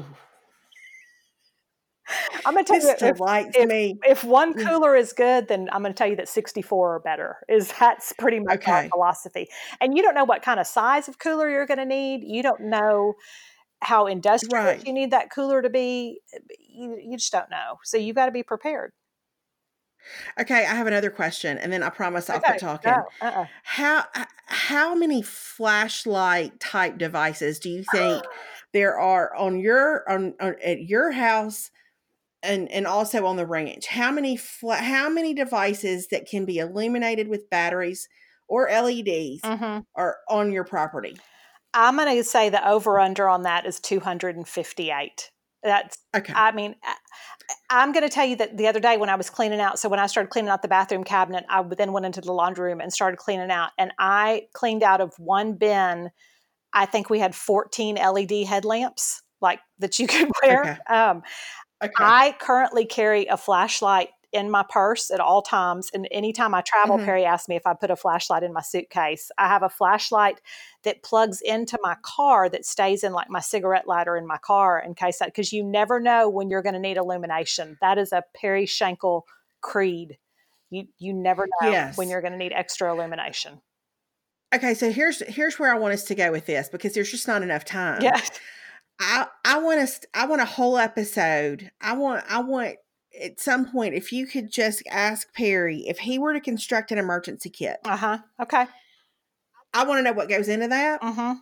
I'm going to tell you, if one cooler is good, then I'm going to tell you that 64 are better. That's pretty much our philosophy. And you don't know what kind of size of cooler you're going to need. You don't know how industrious you need that cooler to be. You just don't know. So you've got to be prepared. Okay, I have another question, and then I promise I'll quit talking. No, How many flashlight type devices do you think there are at your house and also on the ranch? How many devices that can be illuminated with batteries or LEDs are on your property? I'm going to say the over-under on that is 258. That's okay. I mean, I'm going to tell you that the other day when I was cleaning out, so when I started cleaning out the bathroom cabinet, I then went into the laundry room and started cleaning out. And I cleaned out of one bin, I think we had 14 LED headlamps like that you could wear. Okay. I currently carry a flashlight in my purse at all times. And anytime I travel, Perry asked me if I put a flashlight in my suitcase. I have a flashlight that plugs into my car that stays in like my cigarette lighter in my car in case because you never know when you're going to need illumination. That is a Perry Schenkel creed. You never know when you're going to need extra illumination. Okay, so here's where I want us to go with this because there's just not enough time. Yeah. I want a whole episode. I want at some point if you could just ask Perry if he were to construct an emergency kit. Okay. I want to know what goes into that.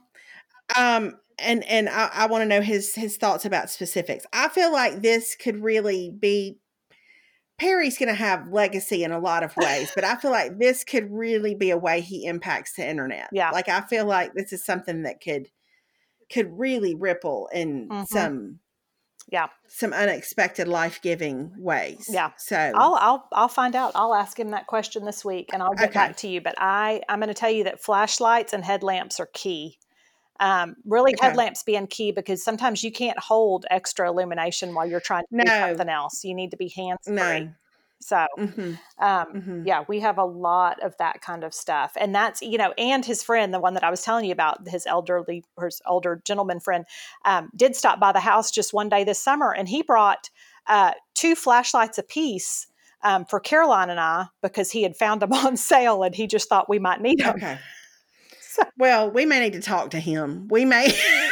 And I want to know his thoughts about specifics. I feel like this could really be Perry's going to have legacy in a lot of ways, but I feel like this could really be a way he impacts the internet. Yeah. Like I feel like this is something that could really ripple in some unexpected life-giving ways. Yeah. So I'll find out. I'll ask him that question this week and I'll get back to you. But I'm going to tell you that flashlights and headlamps are key. Headlamps being key because sometimes you can't hold extra illumination while you're trying to do something else. You need to be hands-free. No. So, we have a lot of that kind of stuff. And that's, and his friend, the one that I was telling you about, his older gentleman friend, did stop by the house just one day this summer. And he brought 2 flashlights apiece for Caroline and I because he had found them on sale and he just thought we might need them. Okay. Well, we may need to talk to him. We may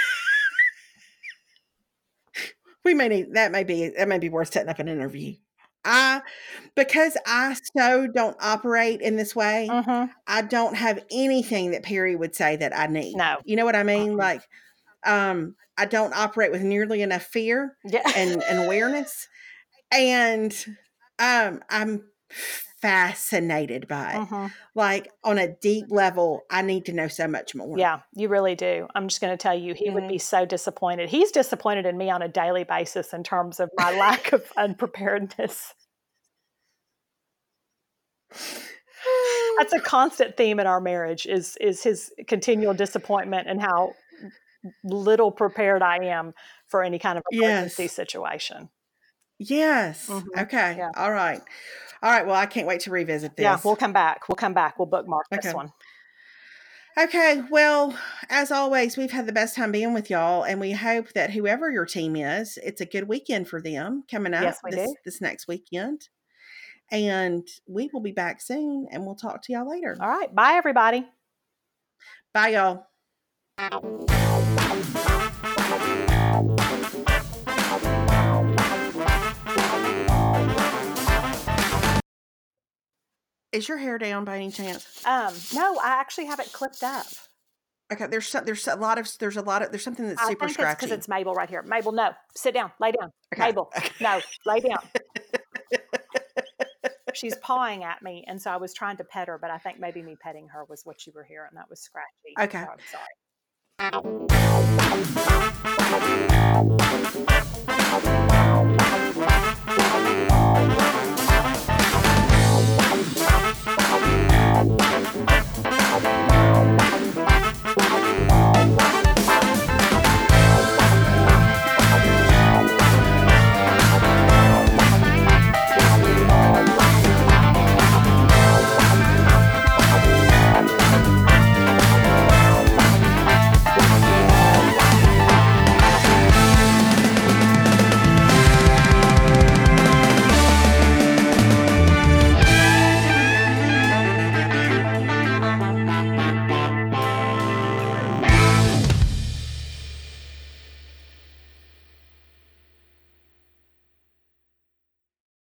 need that may be worth setting up an interview. Because I so don't operate in this way, I don't have anything that Perry would say that I need. No. You know what I mean? Like, I don't operate with nearly enough fear and awareness. And I'm fascinated by it. Like on a deep level, I need to know so much more. Yeah, you really do. I'm just going to tell you, he would be so disappointed. He's disappointed in me on a daily basis in terms of my lack of unpreparedness. That's a constant theme in our marriage is his continual disappointment and how little prepared I am for any kind of emergency situation. Yes. Okay. Yeah. All right. Well, I can't wait to revisit this. Yeah, we'll come back. We'll bookmark this one. Okay. Well, as always, we've had the best time being with y'all, and we hope that whoever your team is, it's a good weekend for them coming up this next weekend. And we will be back soon, and we'll talk to y'all later. All right. Bye, everybody. Bye, y'all. Is your hair down by any chance? No, I actually have it clipped up. Okay, there's something that's super scratchy. Because it's Mabel right here. Mabel, no, sit down, lay down. Okay. Mabel, no, lay down. She's pawing at me, and so I was trying to pet her, but I think maybe me petting her was what you were hearing. That was scratchy. Okay, so I'm sorry.